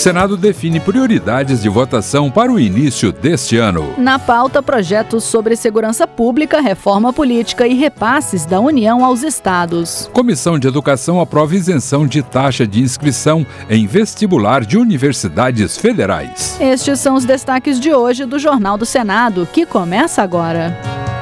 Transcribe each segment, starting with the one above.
Senado define prioridades de votação para o início deste ano. Na pauta, projetos sobre segurança pública, reforma política e repasses da União aos estados. Comissão de Educação aprova isenção de taxa de inscrição em vestibular de universidades federais. Estes são os destaques de hoje do Jornal do Senado, que começa agora.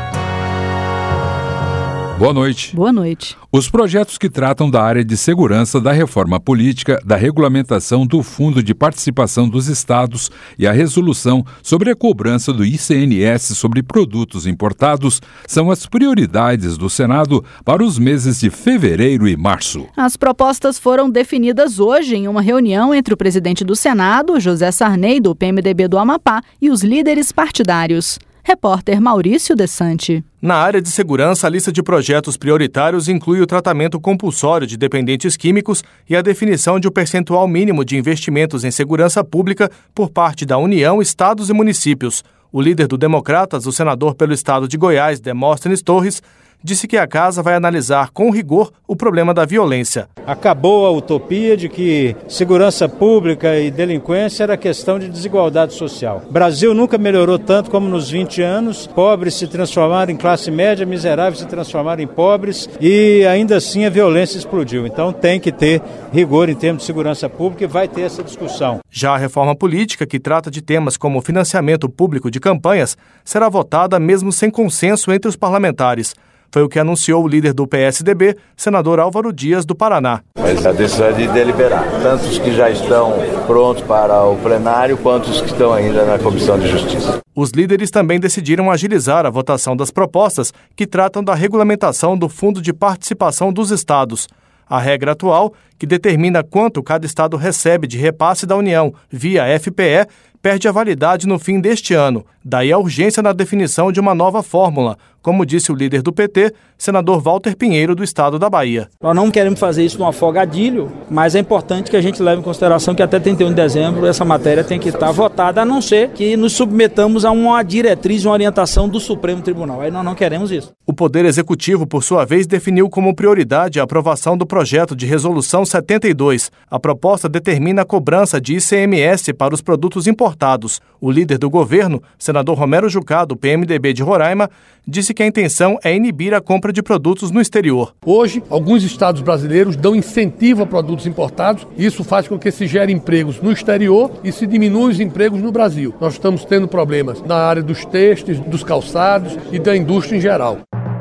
Boa noite. Boa noite. Os projetos que tratam da área de segurança, da reforma política, da regulamentação do Fundo de Participação dos Estados e a resolução sobre a cobrança do ICMS sobre produtos importados são as prioridades do Senado para os meses de fevereiro e março. As propostas foram definidas hoje em uma reunião entre o presidente do Senado, José Sarney, do PMDB do Amapá, e os líderes partidários. Repórter Maurício Desante. Na área de segurança, a lista de projetos prioritários inclui o tratamento compulsório de dependentes químicos e a definição de um percentual mínimo de investimentos em segurança pública por parte da União, estados e municípios. O líder do Democratas, o senador pelo estado de Goiás, Demóstenes Torres, disse que a casa vai analisar com rigor o problema da violência. Acabou a utopia de que segurança pública e delinquência era questão de desigualdade social. O Brasil nunca melhorou tanto como nos 20 anos. Pobres se transformaram em classe média, miseráveis se transformaram em pobres e ainda assim a violência explodiu. Então tem que ter rigor em termos de segurança pública e vai ter essa discussão. Já a reforma política, que trata de temas como financiamento público de campanhas, será votada mesmo sem consenso entre os parlamentares. Foi o que anunciou o líder do PSDB, senador Álvaro Dias, do Paraná. Mas a decisão é de deliberar, tanto os que já estão prontos para o plenário, quanto os que estão ainda na Comissão de Justiça. Os líderes também decidiram agilizar a votação das propostas que tratam da regulamentação do Fundo de Participação dos Estados. A regra atual, que determina quanto cada estado recebe de repasse da União via FPE, perde a validade no fim deste ano. Daí a urgência na definição de uma nova fórmula, como disse o líder do PT, senador Walter Pinheiro, do estado da Bahia. Nós não queremos fazer isso num afogadilho, mas é importante que a gente leve em consideração que até 31 de dezembro essa matéria tem que estar votada, a não ser que nos submetamos a uma diretriz, uma orientação do Supremo Tribunal. Aí nós não queremos isso. O Poder Executivo, por sua vez, definiu como prioridade a aprovação do projeto de Resolução 72. A proposta determina a cobrança de ICMS para os produtos importados. O líder do governo, senador Romero Jucá, do PMDB de Roraima, disse que a intenção é inibir a compra de produtos no exterior. Hoje, alguns estados brasileiros dão incentivo a produtos importados e isso faz com que se gerem empregos no exterior e se diminuam os empregos no Brasil. Nós estamos tendo problemas na área dos têxteis, dos calçados e da indústria em geral.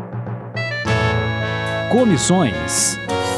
Comissões.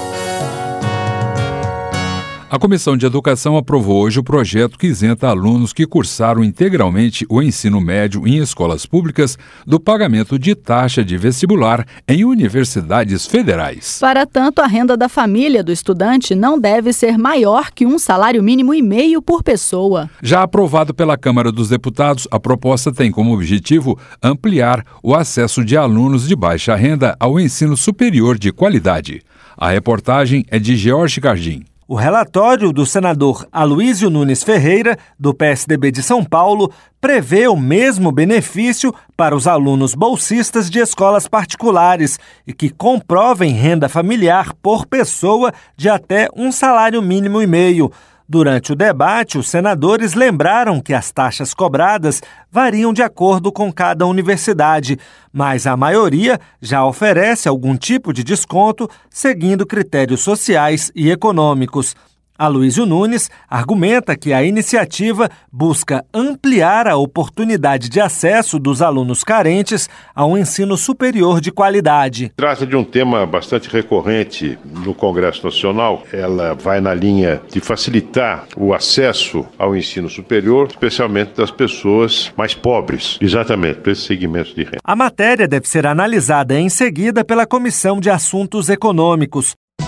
A Comissão de Educação aprovou hoje o projeto que isenta alunos que cursaram integralmente o ensino médio em escolas públicas do pagamento de taxa de vestibular em universidades federais. Para tanto, a renda da família do estudante não deve ser maior que um salário mínimo e meio por pessoa. Já aprovado pela Câmara dos Deputados, a proposta tem como objetivo ampliar o acesso de alunos de baixa renda ao ensino superior de qualidade. A reportagem é de George Cardim. O relatório do senador Aloísio Nunes Ferreira, do PSDB de São Paulo, prevê o mesmo benefício para os alunos bolsistas de escolas particulares e que comprovem renda familiar por pessoa de até um salário mínimo e meio. Durante o debate, os senadores lembraram que as taxas cobradas variam de acordo com cada universidade, mas a maioria já oferece algum tipo de desconto seguindo critérios sociais e econômicos. Aloísio Nunes argumenta que a iniciativa busca ampliar a oportunidade de acesso dos alunos carentes ao ensino superior de qualidade. Trata de um tema bastante recorrente no Congresso Nacional. Ela vai na linha de facilitar o acesso ao ensino superior, especialmente das pessoas mais pobres, exatamente para esses segmentos de renda. A matéria deve ser analisada em seguida pela Comissão de Assuntos Econômicos.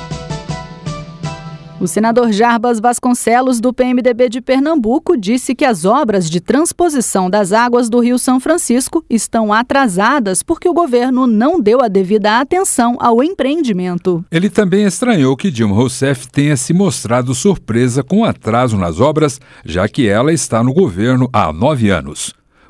O senador Jarbas Vasconcelos, do PMDB de Pernambuco, disse que as obras de transposição das águas do Rio São Francisco estão atrasadas porque o governo não deu a devida atenção ao empreendimento. Ele também estranhou que Dilma Rousseff tenha se mostrado surpresa com o atraso nas obras, já que ela está no governo há 9 anos.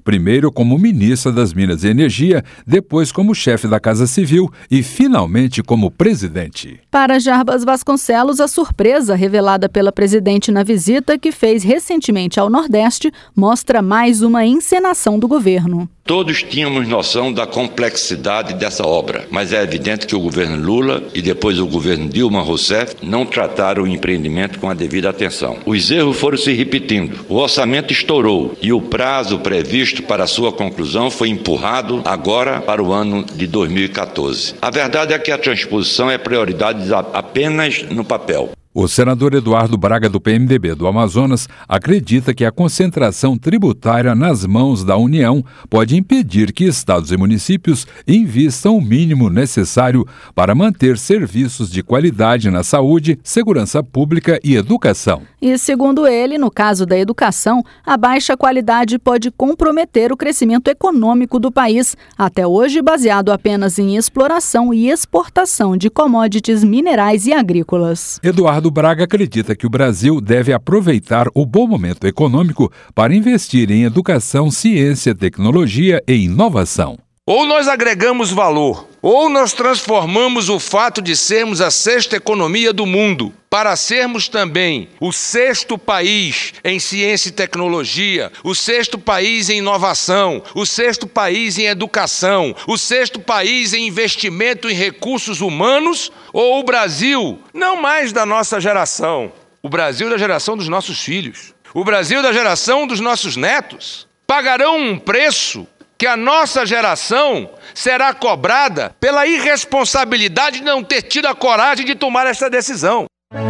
primeiro como ministra das Minas e Energia, depois como chefe da Casa Civil e, finalmente, como presidente. Para Jarbas Vasconcelos, a surpresa revelada pela presidente na visita que fez recentemente ao Nordeste mostra mais uma encenação do governo. Todos tínhamos noção da complexidade dessa obra, mas é evidente que o governo Lula e depois o governo Dilma Rousseff não trataram o empreendimento com a devida atenção. Os erros foram se repetindo, o orçamento estourou e o prazo previsto para sua conclusão foi empurrado agora para o ano de 2014. A verdade é que a transposição é prioridade apenas no papel. O senador Eduardo Braga, do PMDB do Amazonas, acredita que a concentração tributária nas mãos da União pode impedir que estados e municípios invistam o mínimo necessário para manter serviços de qualidade na saúde, segurança pública e educação. E, segundo ele, no caso da educação, a baixa qualidade pode comprometer o crescimento econômico do país, até hoje baseado apenas em exploração e exportação de commodities minerais e agrícolas. Eduardo Braga acredita que o Brasil deve aproveitar o bom momento econômico para investir em educação, ciência, tecnologia e inovação. Ou nós agregamos valor, ou nós transformamos o fato de sermos a sexta economia do mundo para sermos também o sexto país em ciência e tecnologia, o sexto país em inovação, o sexto país em educação, o sexto país em investimento em recursos humanos, ou o Brasil, não mais da nossa geração, o Brasil da geração dos nossos filhos, o Brasil da geração dos nossos netos, pagarão um preço que a nossa geração será cobrada pela irresponsabilidade de não ter tido a coragem de tomar esta decisão.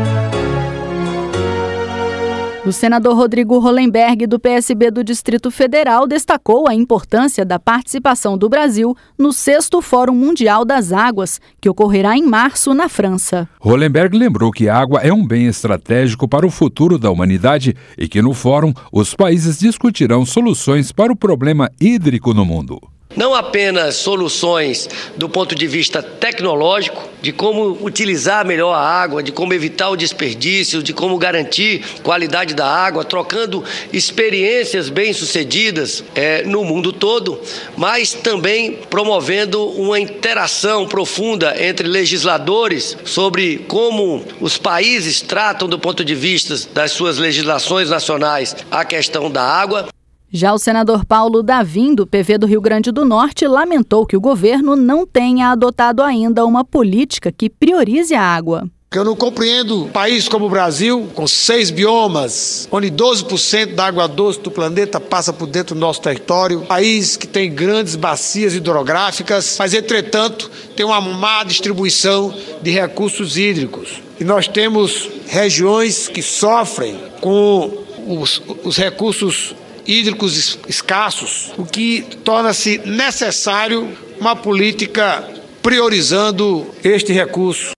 O senador Rodrigo Hollenberg, do PSB do Distrito Federal, destacou a importância da participação do Brasil no 6º Fórum Mundial das Águas, que ocorrerá em março na França. Hollenberg lembrou que a água é um bem estratégico para o futuro da humanidade e que no fórum os países discutirão soluções para o problema hídrico no mundo. Não apenas soluções do ponto de vista tecnológico, de como utilizar melhor a água, de como evitar o desperdício, de como garantir qualidade da água, trocando experiências bem-sucedidas no mundo todo, mas também promovendo uma interação profunda entre legisladores sobre como os países tratam do ponto de vista das suas legislações nacionais a questão da água. Já o senador Paulo Davim, do PV do Rio Grande do Norte, lamentou que o governo não tenha adotado ainda uma política que priorize a água. Eu não compreendo um país como o Brasil, com 6 biomas, onde 12% da água doce do planeta passa por dentro do nosso território, país que tem grandes bacias hidrográficas, mas, entretanto, tem uma má distribuição de recursos hídricos. E nós temos regiões que sofrem com os recursos hídricos escassos, o que torna-se necessário uma política priorizando este recurso.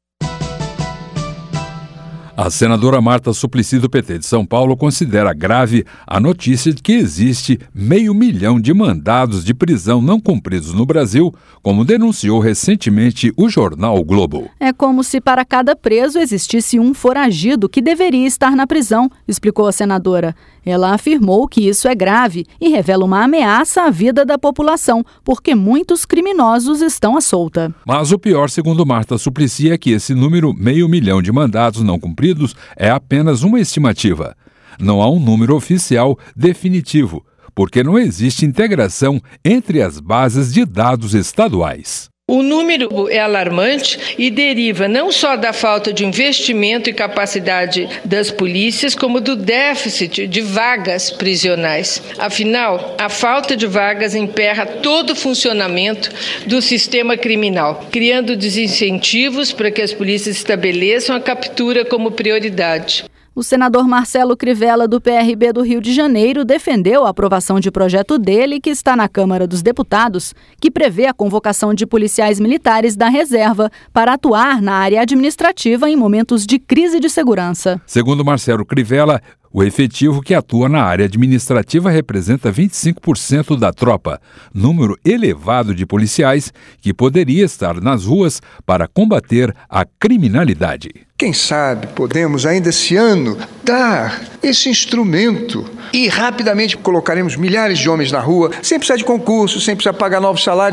A senadora Marta Suplicy, do PT de São Paulo, considera grave a notícia de que existe 500 mil de mandados de prisão não cumpridos no Brasil, como denunciou recentemente o jornal O Globo. É como se para cada preso existisse um foragido que deveria estar na prisão, explicou a senadora. Ela afirmou que isso é grave e revela uma ameaça à vida da população, porque muitos criminosos estão à solta. Mas o pior, segundo Marta Suplicy, é que esse número 500 mil de mandados não cumpridos é apenas uma estimativa. Não há um número oficial definitivo, porque não existe integração entre as bases de dados estaduais. O número é alarmante e deriva não só da falta de investimento e capacidade das polícias, como do déficit de vagas prisionais. Afinal, a falta de vagas emperra todo o funcionamento do sistema criminal, criando desincentivos para que as polícias estabeleçam a captura como prioridade. O senador Marcelo Crivella, do PRB do Rio de Janeiro, defendeu a aprovação de projeto dele, que está na Câmara dos Deputados, que prevê a convocação de policiais militares da reserva para atuar na área administrativa em momentos de crise de segurança. Segundo Marcelo Crivella, O efetivo que atua na área administrativa representa 25% da tropa, número elevado de policiais que poderia estar nas ruas para combater a criminalidade. Quem sabe podemos ainda esse ano dar esse instrumento e rapidamente colocaremos milhares de homens na rua, sem precisar de concurso, sem precisar pagar novos salários.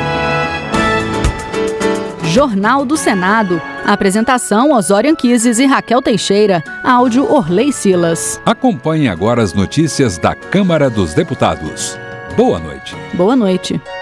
Jornal do Senado. Apresentação: Osório Anquises e Raquel Teixeira. Áudio: Orley Silas. Acompanhe agora as notícias da Câmara dos Deputados. Boa noite. Boa noite.